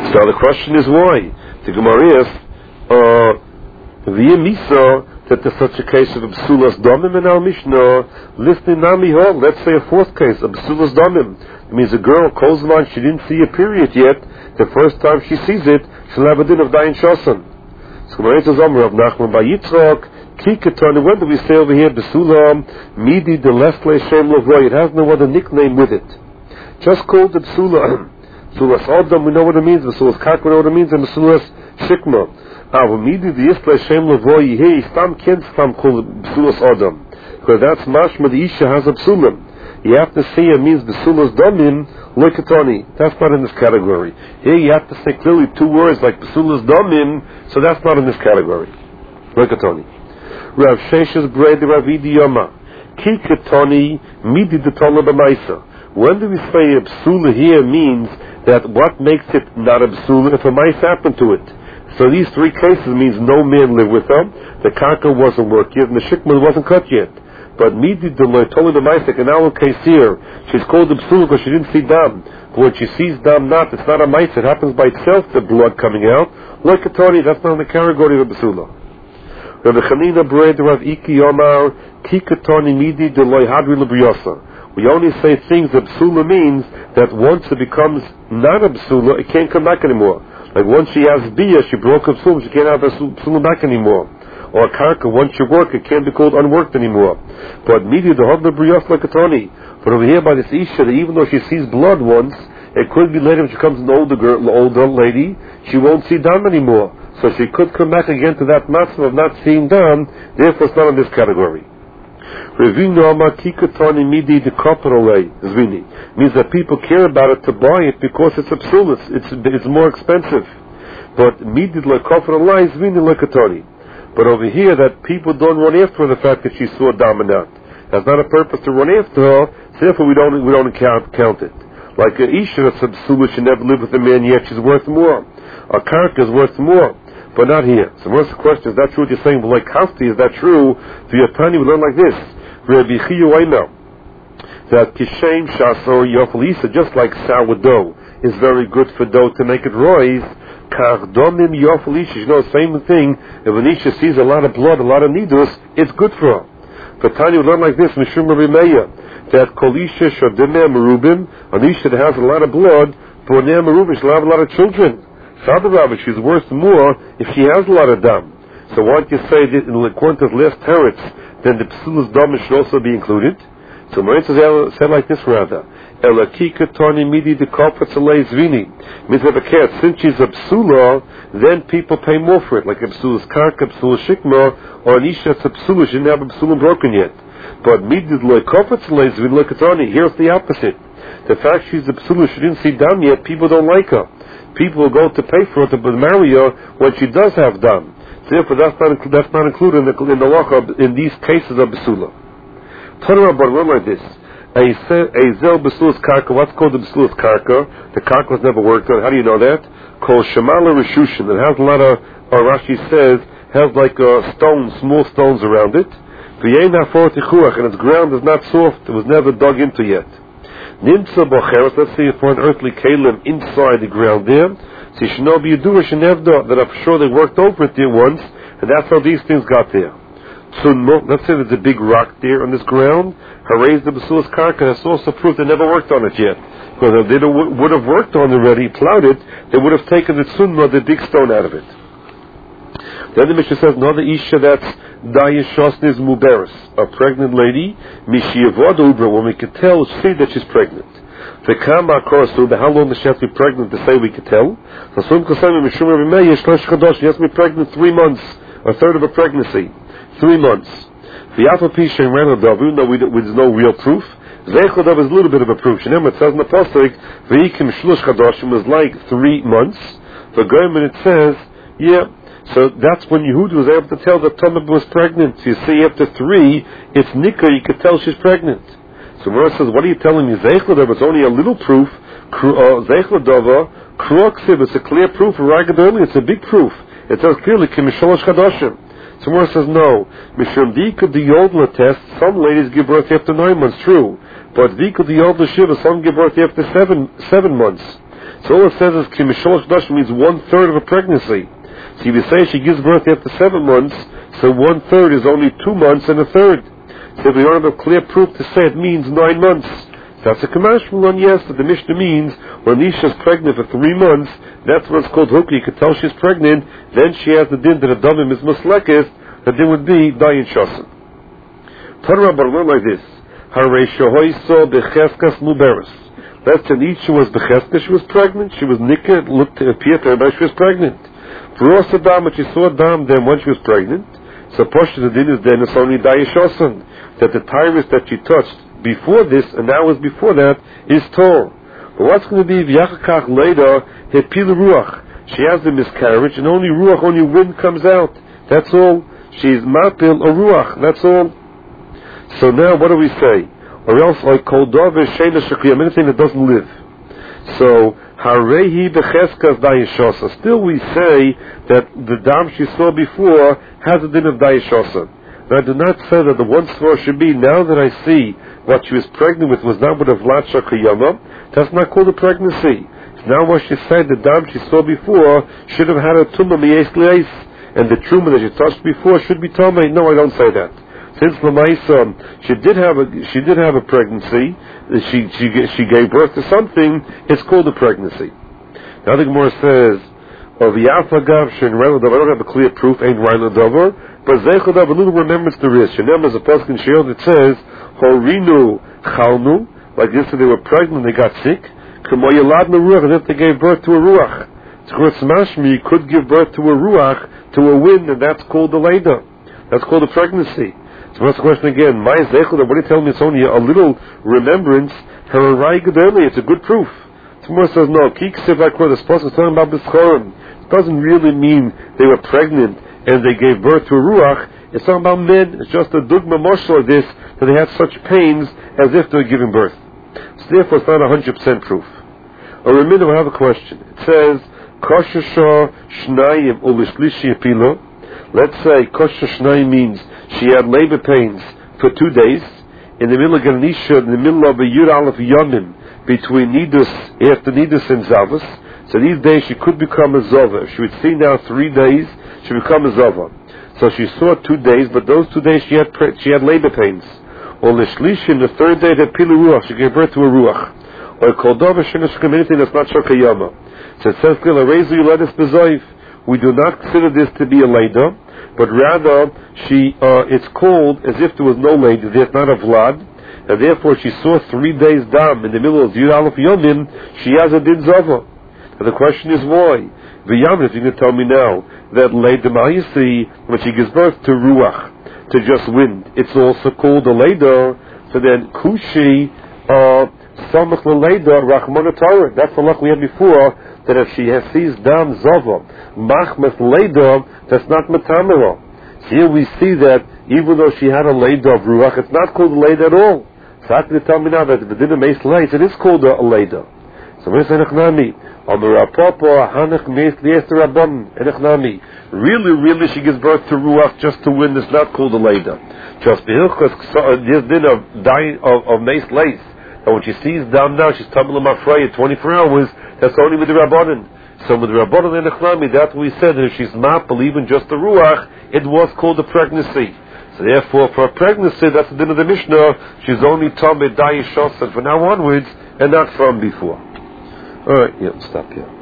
So the question is why? The Gemara is, via Misa, that there's such a case of Absulas Domim in our Mishnah, listening Nami Hol, let's say a fourth case, Absulas Domim. It means a girl, Kozman, she didn't see a period yet, the first time she sees it, she'll have a din of Dayan Shosan. So Gemara says, Amr of Nachman by Yitzchak, Kiketon, when do we say over here, Besulam, Midi de Lesle Shem Lovoy, it has no other nickname with it. Just called the Besulam. Besulas Adam, we know what it means, Besulas Kak, we know what it means, and Besulas Shikma. Midi de Yisle Shem Lovoy, hey, Stam Ken Stam called Besulas Adam. Because that's mashma, the Isha has a Besulam. You have to say it means Besulas Damim, Loikatoni. That's not in this category. Here you have to say clearly two words like Besulas Damim, so that's not in this category. Loikatoni. Rav Sheshes Brei de Ravidi Yoma. Kikatoni Midi de Tola B'maisa. When do we say a Psula here means that what makes it not a Psula if a mice happened to it? So these three cases means no man lived with them, the karka wasn't worked yet, and the shikma wasn't cut yet. But Midi de Tola B'maisa, in our case here, she's called a Psula because she didn't see dam. But when she sees dam not, it's not a mice, it happens by itself, the blood coming out. Loikatoni, that's not in the category of a Psula. Rav Chanina Brei de Rav Iki Yomar Kikatoni Midi de Loi Hadri L'Briosa. We only say things that Psula means that once it becomes not a Psula, it can't come back anymore. Like once she has Bia, she broke up Psula, she can't have a Psula back anymore. Or a Karka, once you work, it can't be called unworked anymore. But Midi de Hadri L'Briosa L'Katoni. But over here by this Isha, that even though she sees blood once, it could be later when she becomes an older lady, she won't see dam anymore. So she could come back again to that matzah of not seeing dam, therefore it's not in this category. Means that people care about it to buy it because it's absolute, it's more expensive. But midid lekofrolei zvini lekatoni. But over here, that people don't run after the fact that she saw dam and not. That's not a purpose to run after her, so therefore we don't count it. Like a isha that's absolute, she never lived with a man yet, she's worth more. A karka is worth more. But not here. So what's the question? Is that true what you're saying? Well, like Hafti, is that true? To your Tani, we learn like this. That Kishem Shasor Yofalisa, just like sourdough is very good for dough to make it rise, Kardomim Yofalisha, you know the same thing. If an Isha sees a lot of blood, a lot of needles, it's good for her. For Tani, we learn like this, Mishum Rimeya, that Kolisha Shodimeh Merubim, an Isha that has a lot of blood, Boneh Merubim, she'll have a lot of children. Sada Rabbi, she's worth more if she has a lot of dam. So why don't you say that in the quantas last teretz, then the psulas dam should also be included? So Maritza said like this rather. Elakika tani midi de kofetz alei zvini. Means that a cat, since she's a psula, then people pay more for it. Like a psula's karka, psula's shikma, or an isha that's a psula, she didn't have a psula broken yet. But midi de loy kofetz alei zvini lekatani. Here's the opposite. The fact she's a psula, she didn't see dam yet, people don't like her. People will go to pay for her to marry her when she does have dam. Therefore, that's not included in the law in these cases of besula. Torah but one like this. A zel besulas karka. What's called the besulas karka? The karka was never worked on. How do you know that? Called shamala rishushin. It has a lot of, or Rashi says, has like stones, small stones around it. And its ground is not soft. It was never dug into yet. Nimtza bocheres, let's say for an earthly kalim inside the ground there, so you should know that I'm sure they worked over it there once, and that's how these things got there. Tzunmo, let's say there's a big rock there on this ground, Harayz the Basulas Karka, that's also proof they never worked on it yet. Because if they would have worked on it already, plowed it, they would have taken the Tzunmo, the big stone out of it. Then the Mishnah says, another Isha that's Dayashosnis Muberis, a pregnant lady, Mishiyavoda Ubra, when we could tell, see that she's pregnant. The Kama Korsu, how long does she have to be pregnant to say we could tell? So Sum Kasami Mishum Rebimei, Shlosh Kadosh, she has to be pregnant 3 months, a third of a pregnancy. 3 months. The Alpha Pisha and Ranadav, even though there's no real proof, Zeichadav is a little bit of a proof. It says in the Pasuk, Veikim Shlosh Kadoshim was like 3 months. The Goyim, it says, yeah, so that's when Yehuda was able to tell that Tamar was pregnant. So you see, after 3, it's Nika, you could tell she's pregnant. So Mara says, what are you telling me? Zeichadav, it's only a little proof. Zeichadav, Kruaksiv, it's a clear proof. Ragadoli, it's a big proof. It says clearly, Kimisholosh Kadoshim. So Mara says, no. Mishum Dika Diyodla test, some ladies give birth after 9 months, true. But Dika Diyodla Shiva, some give birth after 7 months. So all it says is Kimisholosh Dashim means 1/3 of a pregnancy. So if you say she gives birth after 7 months, so 1/3 is only 2 months and a third. So if we don't have a clear proof to say it means 9 months. That's a commercial one, yes, but the Mishnah means when Isha's pregnant for 3 months, that's what's called hukki. You can tell she's pregnant, then she has the din that a damim is muslekis, the din would be dayin shosim. Torah Baruch like this. Harei shohoiso becheskas muberes. Let's say Isha was becheskas, she was pregnant, she was nikah, it looked to appear to everybody she was pregnant. For also dam, when she saw dam, then when she was pregnant, so Poshet the din is then it's only dayin shosim, that the tyrus that she touched before this, and now is before that, is Torah. But what's going to be v'yachakach later, hepil ruach. She has the miscarriage, and only ruach, only wind comes out. That's all. She's mapil or ruach. That's all. So now, what do we say? Or else, like kol davar sheina shekiyam, anything that doesn't live. So harehi becheskas dayishosa. Still, we say that the dam she saw before has a din of dayishosa. I do not say that the one svar should be, now that I see what she was pregnant with was not with a vlatsha kiyama, that's not called a pregnancy. Now what she said, the dam she saw before should have had a tumah miyes li'es, and the truma that she touched before should be tamei. No, I don't say that. Since Lamaisa, she did have a pregnancy, she gave birth to something, it's called a pregnancy. Now the Gemara says, of Yafagav Shin Rayla Davar, I don't have a clear proof, ain't Rayla Davar, but Zeichadav, a little remembrance there is. Shenem is a pasuk in Sheol that says, Horinu Chalnu, like this, they were pregnant, they got sick, K'moyeladna Ruach, as if they gave birth to a Ruach. Tzchurz Mashmi, you could give birth to a Ruach, to a wind, and that's called a Leda. That's called a pregnancy. So what's the question again? My Zeichadav, what do you tell me? It's only a little remembrance. Hararai Gedeli, it's a good proof. Tomorrow says, no, Kiksiv Akwa, the supposed to talking about B'schorim. It doesn't really mean they were pregnant and they gave birth to a Ruach. It's talking about men. It's just a dugma moshel of this, that they had such pains as if they were giving birth. So therefore it's not 100% proof. Or a minute, I have a question. It says, Koshasha Shnayim Ulishlishi Pilo. Let's say Kosha Shnayim means she had labor pains for 2 days, in the middle of Ganisha, in the middle of a Yud Aleph Yomim, between Nidus, after Nidus and Zavas. So these days she could become a Zova. If she would see now 3 days, she would become a Zova. So she saw 2 days, but those 2 days she had labor pains. Or Lishlishin, the 3rd day that Pilu Ruach, she gave birth to a Ruach. Or Koldova Shinashkim, anything that's not Shokayama. So it says, we do not consider this to be a Leda, but rather it's called as if there was no Leda, there's not a Vlad, and therefore she saw 3 days dam in the middle of Yud Aleph Yomim, she has a Din Zava. And the question is why? V'yam, if you can tell me now, that Leda Ma'isi, when she gives birth to Ruach, to just wind, it's also called a Leda, so then Kushi, Samach Leda, Rachmana Torah, that's the luck we had before, that if she sees dam Zava, Machmas Leda, that's not Matamara. Here we see that even though she had a Leda of Ruach, it's not called a Leda at all. So how can you tell me now that the Din of Meis Leis, it is called a Leda? So we say Nechnami, really she gives birth to Ruach just to win, it's not called a Leda. Just because this Din of Meis Leis, and when she sees dam now, she's Tamil Mafraya 24 hours, that's only with the Rabbanan. So with the Rabbanan and Nechnami, that's what we said, that if she's not believing just the Ruach, it was called a pregnancy. So therefore, for a pregnancy, that's the din of the Mishnah, she's only Tamid Dayi Shosan from now onwards, and not from before. Alright, stop here.